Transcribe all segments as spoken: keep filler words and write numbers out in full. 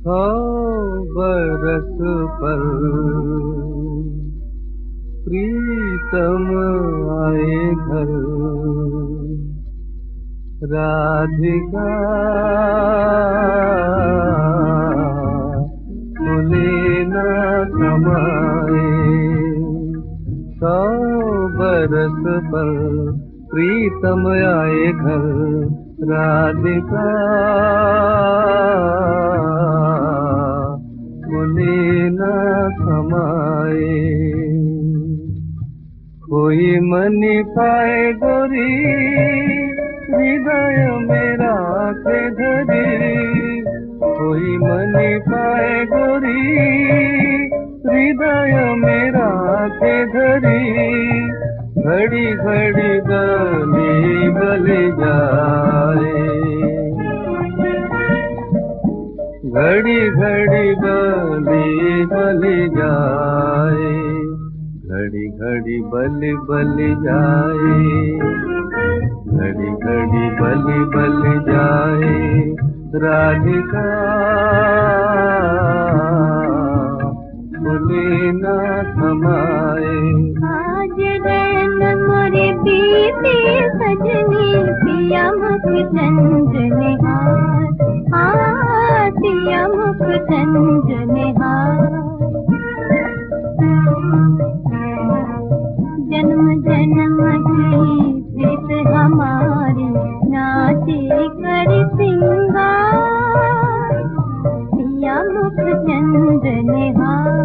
सौ बरस पर प्रीतम आए घर, राधिका बोले न समाए। सौ बरस पर प्रीतम आए घर, राधिका बोले न समाए। कोई मनी पाए गोरी हृदय मेरा के धरी, कोई मनी पाए गोरी हृदय मेरा के धरी, घड़ी घड़ी गली बली जाए, घड़ी घड़ी बली बली जाए, घड़ी घड़ी बली बली जाए, घड़ी घड़ी बली बली जाए, राधिका बोले न समाए। आज रैन मोरे बीते सजनी, पिया मुख चंद्र निहार, हाँ पिया मुख चंद्र निहार। जन्म जन्म की प्रीत हमारी, नाचे कर सिंगार, पिया मुख चंद्र निहार।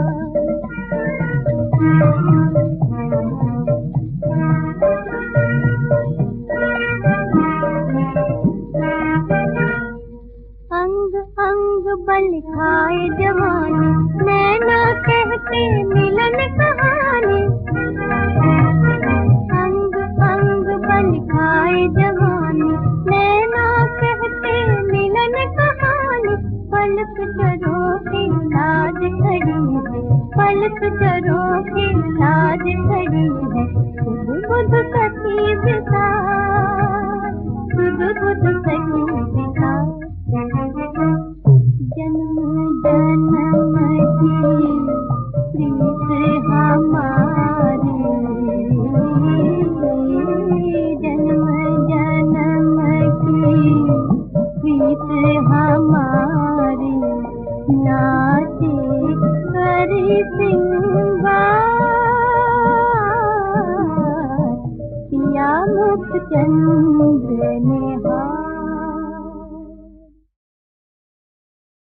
अंग अंग बल खाए जवानी, नैना कहते मिलन कहानी, अंग अंग बल खाए जवानी, नैना कहते मिलन कहानी। पलक चरों की लाज खड़ी है, पलक चरों की लाज खड़ी है, सुध बुध सखी बिसार, सुध बुध सखी बिसार। जन्म जन्म की प्रीत हमारी, जन्म जन्म की प्रीत हमारी, नाचे करी सिंगार, पिया मुख चंद्र